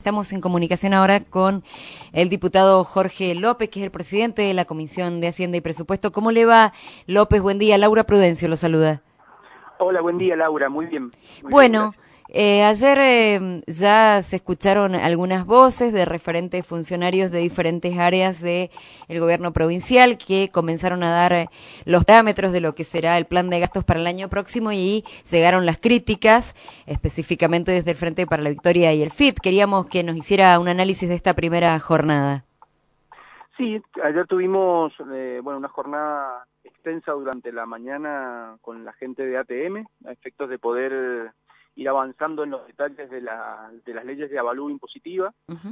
Estamos en comunicación ahora con el diputado Jorge López, que es el presidente de la Comisión de Hacienda y Presupuesto. ¿Cómo le va, López? Buen día. Laura Prudencio lo saluda. Hola, buen día, Laura. Muy bien. Bueno, ayer ya se escucharon algunas voces de referentes funcionarios de diferentes áreas del gobierno provincial que comenzaron a dar los parámetros de lo que será el plan de gastos para el año próximo y llegaron las críticas, específicamente desde el Frente para la Victoria y el FIT. Queríamos que nos hiciera un análisis de esta primera jornada. Sí, ayer tuvimos una jornada extensa durante la mañana con la gente de ATM, a efectos de poder ir avanzando en los detalles de las leyes de avalúo impositiva.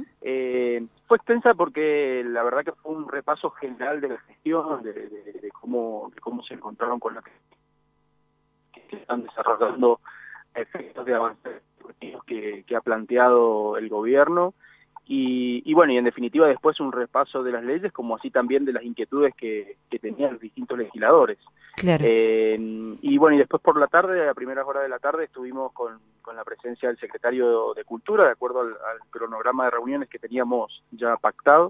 Fue extensa porque la verdad que fue un repaso general de la gestión, de cómo se encontraron con la que se están desarrollando a efectos de avances que ha planteado el gobierno. Y en definitiva después un repaso de las leyes, como así también de las inquietudes que tenían los distintos legisladores. Claro. Y después por la tarde, a primeras horas de la tarde, estuvimos con la presencia del secretario de Cultura, de acuerdo al cronograma de reuniones que teníamos ya pactado,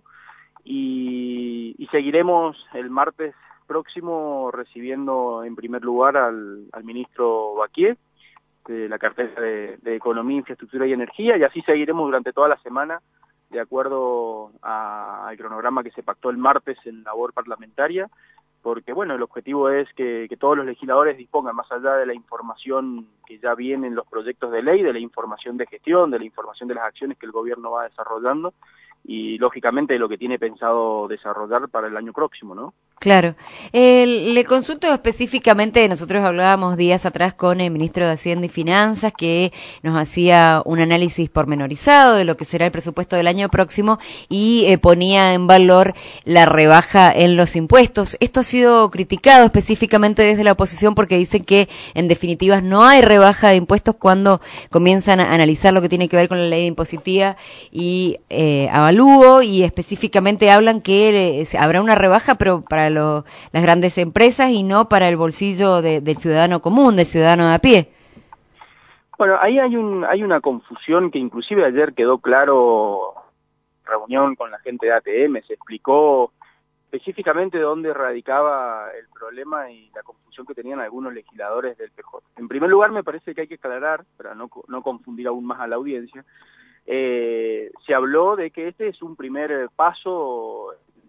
y seguiremos el martes próximo recibiendo en primer lugar al ministro Baquier, de la cartera de Economía, Infraestructura y Energía, y así seguiremos durante toda la semana, de acuerdo al cronograma que se pactó el martes en labor parlamentaria, porque el objetivo es que todos los legisladores dispongan, más allá de la información que ya viene en los proyectos de ley, de la información de gestión, de la información de las acciones que el gobierno va desarrollando, y lógicamente de lo que tiene pensado desarrollar para el año próximo, ¿no? Claro. Le consulto específicamente, nosotros hablábamos días atrás con el ministro de Hacienda y Finanzas que nos hacía un análisis pormenorizado de lo que será el presupuesto del año próximo y ponía en valor la rebaja en los impuestos. Esto ha sido criticado específicamente desde la oposición porque dicen que en definitiva no hay rebaja de impuestos cuando comienzan a analizar lo que tiene que ver con la ley de impositiva y avalúo, y específicamente hablan que habrá una rebaja pero para las grandes empresas y no para el bolsillo del ciudadano común, del ciudadano de a pie. Bueno, ahí hay una confusión que inclusive ayer quedó claro en reunión con la gente de ATM, se explicó específicamente dónde radicaba el problema y la confusión que tenían algunos legisladores del PJ. En primer lugar, me parece que hay que aclarar, para no confundir aún más a la audiencia, se habló de que este es un primer paso,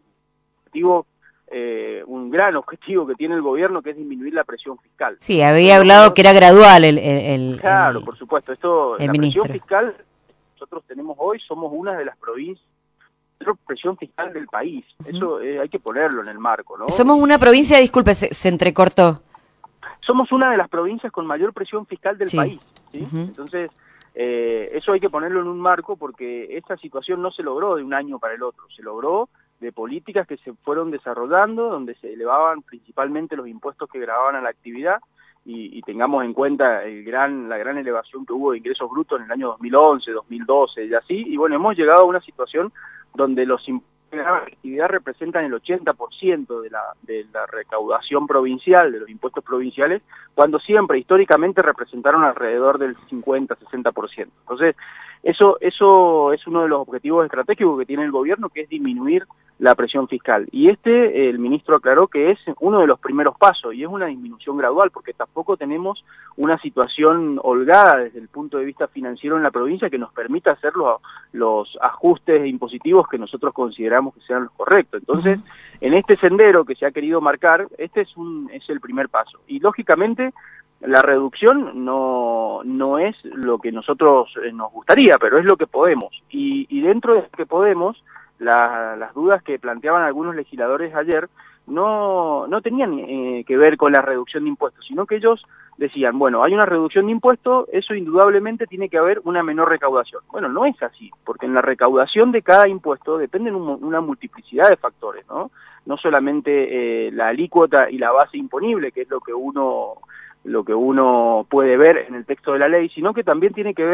un gran objetivo que tiene el gobierno, que es disminuir la presión fiscal. Sí, había hablado que era gradual Claro, por supuesto. La ministro. presión fiscal que nosotros tenemos hoy, somos una de las provincias de presión fiscal del país. Eso hay que ponerlo en el marco, ¿no? Somos una provincia, disculpe, se entrecortó. Somos una de las provincias con mayor presión fiscal del país, ¿sí? Uh-huh. Entonces, eso hay que ponerlo en un marco porque esa situación no se logró de un año para el otro, se logró de políticas que se fueron desarrollando, donde se elevaban principalmente los impuestos que gravaban a la actividad, y tengamos en cuenta la gran elevación que hubo de ingresos brutos en el año 2011, 2012 y así, y hemos llegado a una situación donde los impuestos de la actividad representan el 80% de la recaudación provincial, de los impuestos provinciales, cuando siempre, históricamente, representaron alrededor del 50-60%. Entonces, eso es uno de los objetivos estratégicos que tiene el gobierno, que es disminuir la presión fiscal. Y el ministro aclaró que es uno de los primeros pasos, y es una disminución gradual, porque tampoco tenemos una situación holgada desde el punto de vista financiero en la provincia que nos permita hacer los ajustes impositivos que nosotros consideramos que sean los correctos. Entonces, en este sendero que se ha querido marcar, este es el primer paso. Y lógicamente, la reducción no es lo que nosotros nos gustaría, pero es lo que podemos. Y dentro de lo que podemos, las dudas que planteaban algunos legisladores ayer no tenían que ver con la reducción de impuestos, sino que ellos decían, hay una reducción de impuestos, eso indudablemente tiene que haber una menor recaudación. Bueno, no es así, porque en la recaudación de cada impuesto dependen una multiplicidad de factores, ¿no? No solamente la alícuota y la base imponible, que es lo que uno puede ver en el texto de la ley, sino que también tiene que ver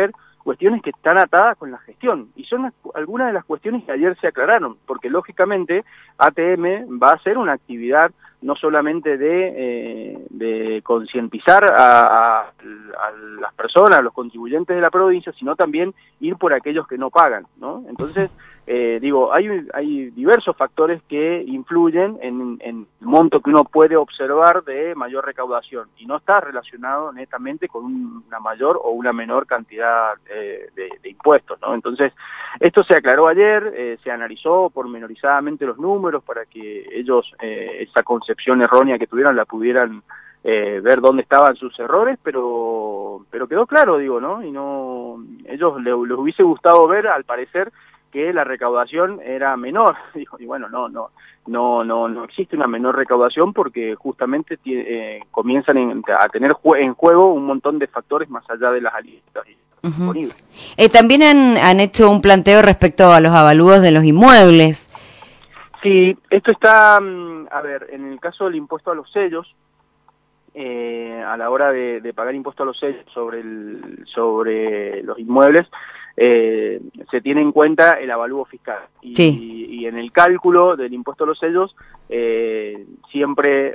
cuestiones que están atadas con la gestión, y son algunas de las cuestiones que ayer se aclararon, porque lógicamente ATM va a ser una actividad no solamente de concientizar a las personas, a los contribuyentes de la provincia, sino también ir por aquellos que no pagan, ¿no? Entonces, hay diversos factores que influyen en el monto que uno puede observar de mayor recaudación, y no está relacionado netamente con una mayor o una menor cantidad de impuestos, ¿no? Entonces, esto se aclaró ayer, se analizó pormenorizadamente los números para que ellos esa concepción errónea que tuvieran la pudieran ver dónde estaban sus errores, pero quedó claro, digo, ¿no? Y no, ellos les hubiese gustado ver, al parecer, que la recaudación era menor. Y bueno, no existe una menor recaudación, porque justamente comienzan a tener en juego un montón de factores más allá de las alícuotas disponibles. También han hecho un planteo respecto a los avalúos de los inmuebles. Sí, esto está, a ver, en el caso del impuesto a los sellos, a la hora de pagar impuesto a los sellos sobre los inmuebles, se tiene en cuenta el avalúo fiscal, y en el cálculo del impuesto a los sellos, siempre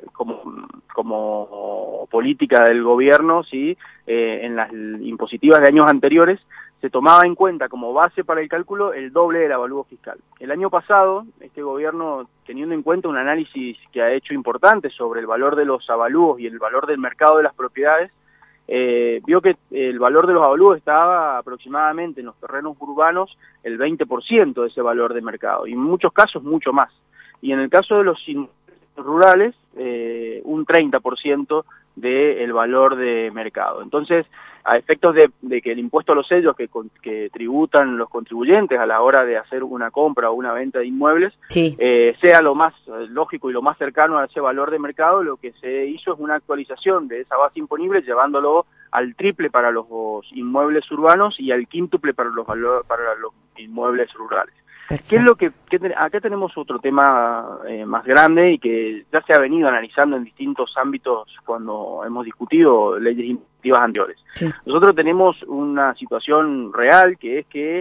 como política del gobierno, sí, en las impositivas de años anteriores se tomaba en cuenta como base para el cálculo el doble del avalúo fiscal. El año pasado, este gobierno, teniendo en cuenta un análisis que ha hecho importante sobre el valor de los avalúos y el valor del mercado de las propiedades, vio que el valor de los avalúos estaba aproximadamente en los terrenos urbanos el 20% de ese valor de mercado, y en muchos casos mucho más. Y en el caso de los rurales, un 30% del valor de mercado. Entonces, a efectos de que el impuesto a los sellos que tributan los contribuyentes a la hora de hacer una compra o una venta de inmuebles, sea lo más lógico y lo más cercano a ese valor de mercado, lo que se hizo es una actualización de esa base imponible, llevándolo al triple para los inmuebles urbanos y al quíntuple para los inmuebles rurales. Perfecto. ¿Qué es lo que acá tenemos otro tema más grande y que ya se ha venido analizando en distintos ámbitos cuando hemos discutido leyes impositivas anteriores? Sí. Nosotros tenemos una situación real, que es que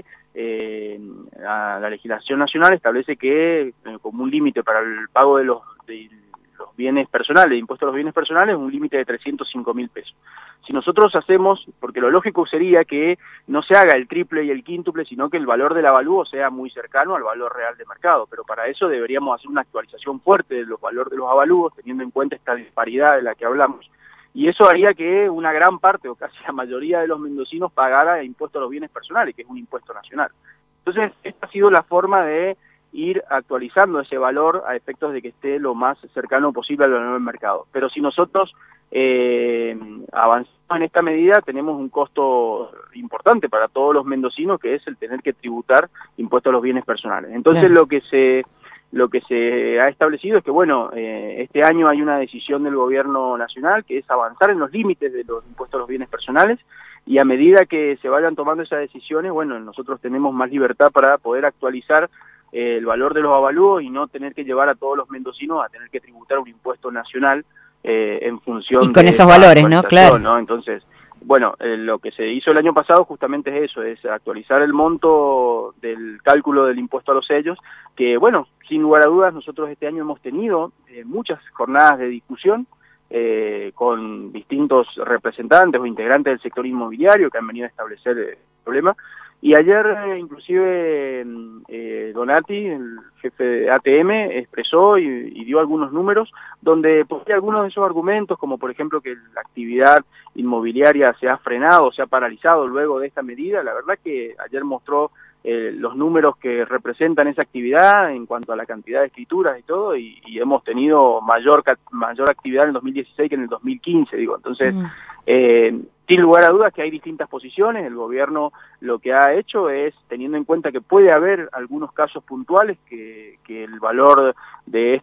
la legislación nacional establece que como un límite para el pago de los bienes personales, impuestos a los bienes personales, un límite de 305.000 pesos. Si nosotros hacemos, porque lo lógico sería que no se haga el triple y el quíntuple, sino que el valor del avalúo sea muy cercano al valor real de mercado, pero para eso deberíamos hacer una actualización fuerte de los valores de los avalúos, teniendo en cuenta esta disparidad de la que hablamos. Y eso haría que una gran parte, o casi la mayoría de los mendocinos, pagara impuesto a los bienes personales, que es un impuesto nacional. Entonces, esta ha sido la forma de ir actualizando ese valor a efectos de que esté lo más cercano posible al valor del mercado. Pero si nosotros avanzamos en esta medida, tenemos un costo importante para todos los mendocinos, que es el tener que tributar impuestos a los bienes personales. Entonces, claro, lo que se ha establecido es que, bueno, este año hay una decisión del gobierno nacional que es avanzar en los límites de los impuestos a los bienes personales, y a medida que se vayan tomando esas decisiones, bueno, nosotros tenemos más libertad para poder actualizar el valor de los avalúos y no tener que llevar a todos los mendocinos a tener que tributar un impuesto nacional en función y con de esos valores, ¿no? Claro. ¿no? Entonces, bueno, lo que se hizo el año pasado justamente es eso, es actualizar el monto del cálculo del impuesto a los sellos, que bueno, sin lugar a dudas, nosotros este año hemos tenido muchas jornadas de discusión con distintos representantes o integrantes del sector inmobiliario que han venido a establecer el problema. Y ayer inclusive Donati, el jefe de ATM, expresó y dio algunos números donde ponía algunos de esos argumentos, como por ejemplo que la actividad inmobiliaria se ha frenado, se ha paralizado luego de esta medida. La verdad que ayer mostró los números que representan esa actividad en cuanto a la cantidad de escrituras y todo, y hemos tenido mayor actividad en el 2016 que en el 2015, digo. Entonces, sin lugar a dudas que hay distintas posiciones. El gobierno lo que ha hecho es, teniendo en cuenta que puede haber algunos casos puntuales que el valor de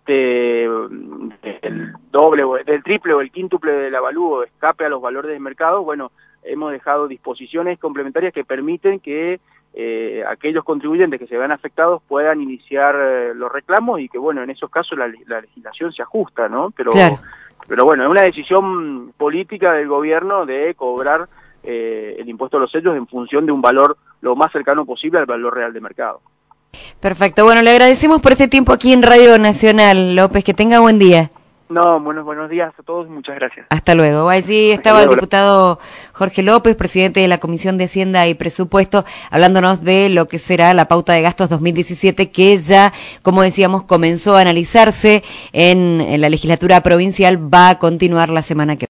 del doble, del triple o el quíntuple del avalúo escape a los valores de mercado, bueno, hemos dejado disposiciones complementarias que permiten que aquellos contribuyentes que se vean afectados puedan iniciar los reclamos, y que bueno, en esos casos la legislación se ajusta, ¿no? Pero, claro, pero bueno, es una decisión política del gobierno de cobrar el impuesto a los sellos en función de un valor lo más cercano posible al valor real de mercado. Perfecto, bueno, le agradecemos por este tiempo aquí en Radio Nacional, López, que tenga buen día. No, buenos días a todos, muchas gracias. Hasta luego. Allí estaba el diputado Jorge López, presidente de la Comisión de Hacienda y Presupuesto, hablándonos de lo que será la pauta de gastos 2017, que ya, como decíamos, comenzó a analizarse en la legislatura provincial, va a continuar la semana que viene.